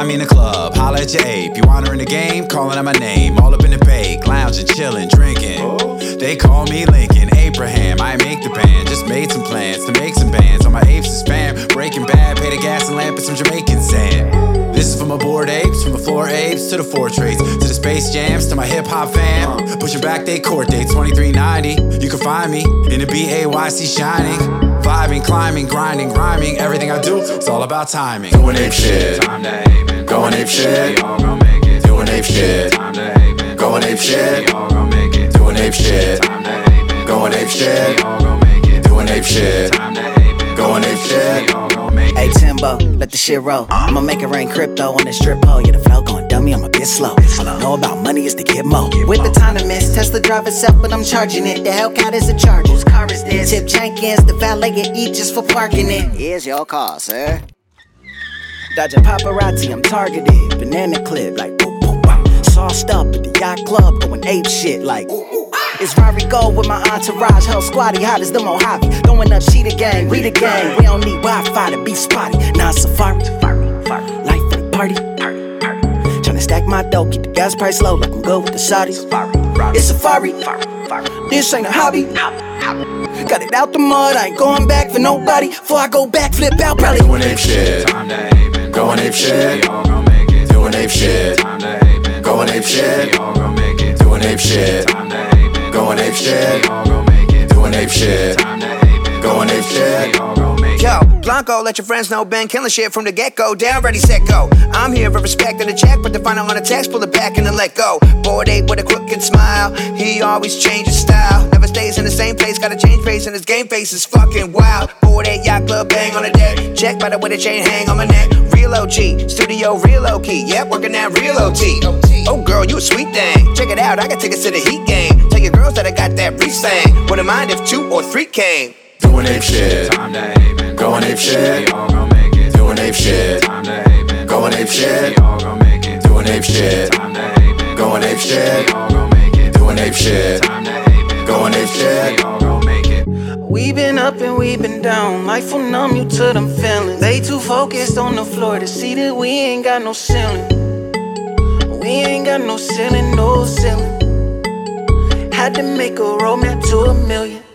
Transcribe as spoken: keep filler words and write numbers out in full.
find me in the club, holla at your ape. You wanna in the game, calling out my name. All up in the bake, lounging, chilling, drinking. They call me Lincoln, Abraham. I make the band, just made some plans to make some bands. On my apes is spam, Breaking Bad, pay the gas and lamp and some Jamaican sand. This is for my bored apes, from the floor apes to the four trades, to the space jams, to my hip hop fam. Pushing back they court date, twenty-three ninety. You can find me in the B A Y C shining. Vibing, climbing, grinding, rhyming. Everything I do, it's all about timing. Doing ape shit, time to ape. Going ape shit, we all gon' make it. Doing ape shit, time to ape. Going ape shit, we all gon' make it. Doing ape shit, time to ape. Going ape shit, we all gon' make it. Doing ape shit, time to ape. Going ape shit, we all gon' make it. Hey Timbo, let the shit roll. I'ma make it rain crypto on this strip pole. Yeah, the flow going dummy, I'm a bit slow. All I know about money is to get mo. With the time to miss, Tesla drive itself, but I'm charging it. The Hellcat is a charge. Whose car is this? Tip Jenkins, the valet at eat just for parking it. Here's your car, sir. Dodging paparazzi, I'm targeted. Banana clip, like boop boop boop. Sauced up at the yacht club, going ape shit like. Ooh, ooh. It's Rari Gold with my entourage. Hell squatty, hot as the Mojave. Throwing up cheetah gang, we the gang. We don't need Wi-Fi to be spotty. Nah, safari, life for the party. Tryna stack my dough, keep the gas price low, like I'm good with the Saudis. It's safari, this ain't a hobby. Got it out the mud, I ain't going back for nobody. Before I go back, flip out, probably. Doing ape shit, time to ape. Going ape shit, we all gon' make it. Doing ape shit, time to ape. Going ape shit, we all gon' make it. Doing ape shit, time to ape. Going ape shit, we all gon' make it. Doing ape shit, time to ape. Going ape shit, we all gon' make it. Yo, Blanco, let your friends know been killing shit from the get-go. Down, ready, set, go. I'm here for respect and a check, but the final on the text, pull it back and then let go. Bored ape with a crooked smile, he always changes style. Never stays in the same place, gotta change pace, and his game face is fucking wild. Bored ape, yacht club, bang on the deck. Check by the way the chain hang on my neck. Real O G, studio real low key, yep, working that real O T. Oh girl, you a sweet thing, check it out, I got tickets to the Heat game. Tell your girls that I got that Reese thing. Wouldn't mind if two or three came. Doing ape shit, time to ape. Going ape shit, we all gon' make it. Doing ape shit, time to ape. Going ape shit, we all gon' make it. Doing ape shit, time to ape. Going ape shit, we all gon' make it. Doing ape shit, time to ape. Going ape shit, we all gon' make it. We been up and we been down. Life will numb you to them feelings. They too focused on the floor to see that we ain't got no ceiling. We ain't got no ceiling, no ceiling. Had to make a roadmap to a million.